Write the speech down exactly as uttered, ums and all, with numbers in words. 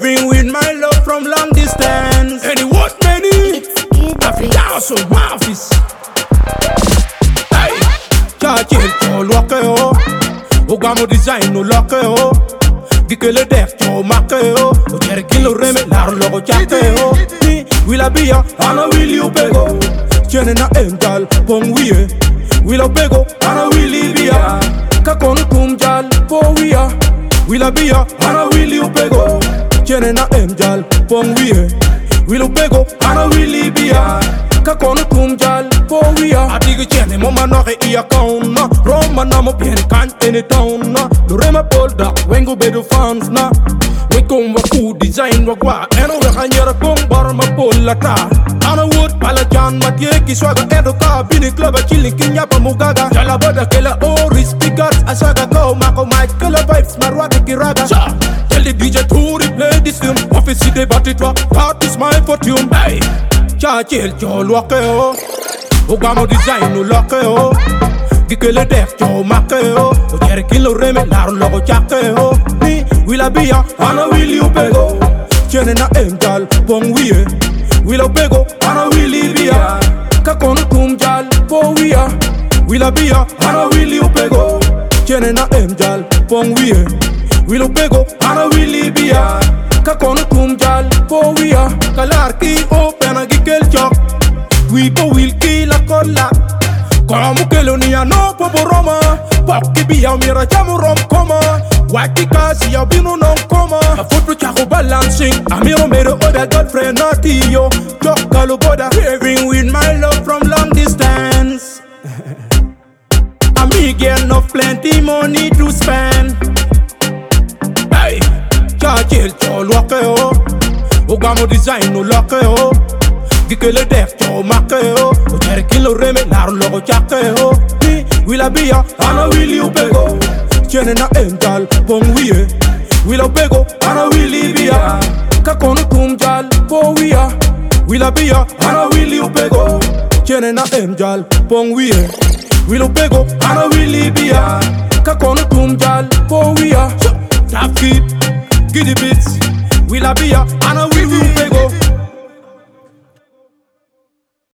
Raving with my love from long distance. And it was many Africa so office. Hey, Chachel to loke o, Ogamo design no loke o. Dikele def to make o, Ojere kilo reme laro logo chake o. Ni wila biya, ana will you bego. Chene na emdal pong wiye. Wila bego, ana will biya. Kakon kumjal po wiya. Wila biya, ana will you bego. Chene na emdal pong wiye. Wila bego, ana will biya. Kakon kumjal po wiya. Adiga chene mama noke iya kauna. Roma na mo bien kan ene town na. Lorema polda, wengo bedo fans na. Wekom wa ku design wa kwa. Eno we hanyara kong bar ma pola ta. Ana wood pala jan matye ki swaga endo ka. Bini club a chilling kinya pa mugaga. Jala boda kela oris pickers. Asaga go mako mic kela vibes marwaga kiraga. Cha, tell the D J to replay this film. Office de batitwa, that is my fortune. Hey, cha chel cho loke o. Ogamo design no loke o. Dikele def cho make o. Ojere kilo reme laro logo chake o. Ni wila biya, ana will you bego. Chene na emdal pong wiye. Wila bego, ana will biya. Kakon kumjal po wiya. Wila biya, ana will you bego. Chene na emdal pong wiye. Wila bego, ana will biya. Kakon kumjal po wiya. Kalar ki o pena gikel chok. Wipo will kill a kola. Como que lo niya no popo roma. Paki biya mira jamu rom koma. Waki kasi ya binu non koma. A foto chako balancing. Amiro mero oda girlfriend naughty yo. Chokalo boda. Raving with my love from long distance. Ami get enough plenty money to spend. Hey, Chachel cho loke o. Ogamo design no loke o. Dikele def to make o. Ojere kilo reme laro logo chake o. Ni wila biya, ana will you bego. Chene na emdal pong wiye. Wila bego, ana will biya. Kakon kumjal po wiya. Wila biya, ana will you bego. Chene na emdal pong wiye. Wila bego, ana will biya. Kakon